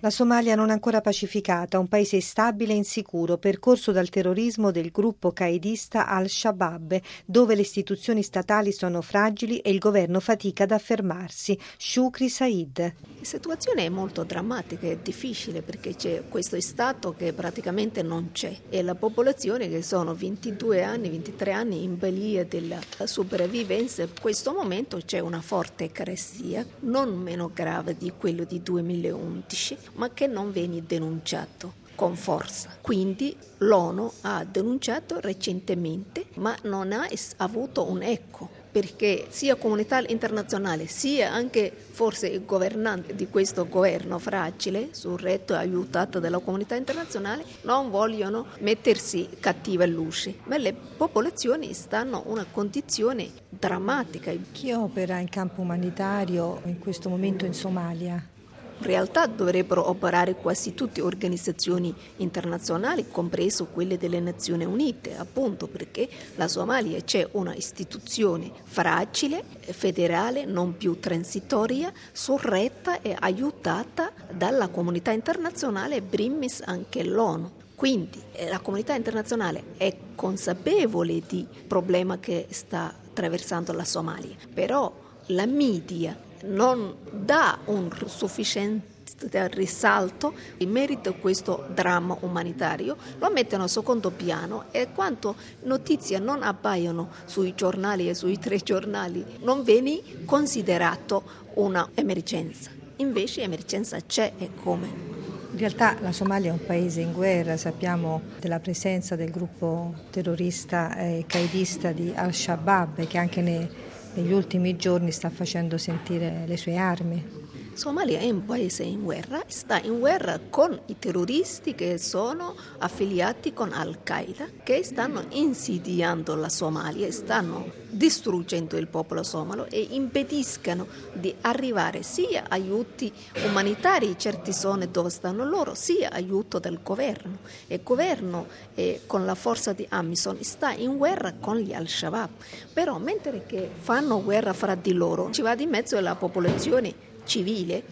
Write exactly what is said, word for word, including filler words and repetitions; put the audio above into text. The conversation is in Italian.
La Somalia non ancora pacificata, un paese instabile e insicuro, percorso dal terrorismo del gruppo qaedista Al-Shabaab, dove le istituzioni statali sono fragili e il governo fatica ad affermarsi. Shukri Said. La situazione è molto drammatica e difficile perché c'è questo Stato che praticamente non c'è e la popolazione che sono ventidue anni, ventitré anni in balia della sopravvivenza. In questo momento c'è una forte carestia, non meno grave di quello di duemilaundici, ma che non viene denunciato con forza. Quindi l'ONU ha denunciato recentemente, ma non ha avuto un eco, perché sia comunità internazionale sia anche forse il governante di questo governo fragile, surretto e aiutato dalla comunità internazionale, non vogliono mettersi cattiva luce, ma le popolazioni stanno in una condizione drammatica. Chi opera in campo umanitario in questo momento in Somalia? In realtà dovrebbero operare quasi tutte le organizzazioni internazionali, compreso quelle delle Nazioni Unite, appunto perché la Somalia c'è una istituzione fragile, federale, non più transitoria, sorretta e aiutata dalla comunità internazionale, primis anche l'ONU. Quindi la comunità internazionale è consapevole del problema che sta attraversando la Somalia, però la media non dà un sufficiente risalto in merito a questo dramma umanitario, lo mettono a secondo piano e quanto notizie non appaiono sui giornali e sui tre giornali non viene considerato una emergenza. Invece emergenza c'è e come. In realtà la Somalia è un paese in guerra, sappiamo della presenza del gruppo terrorista e qaedista di Al-Shabaab che anche ne negli ultimi giorni sta facendo sentire le sue armi. Somalia è un paese in guerra, sta in guerra con i terroristi che sono affiliati con Al-Qaeda, che stanno insidiando la Somalia, stanno distruggendo il popolo somalo e impediscono di arrivare sia aiuti umanitari in certe zone dove stanno loro, sia aiuto del governo. E il governo eh, con la forza di AMISOM sta in guerra con gli Al-Shabaab, però mentre che fanno guerra fra di loro ci va di mezzo la popolazione civile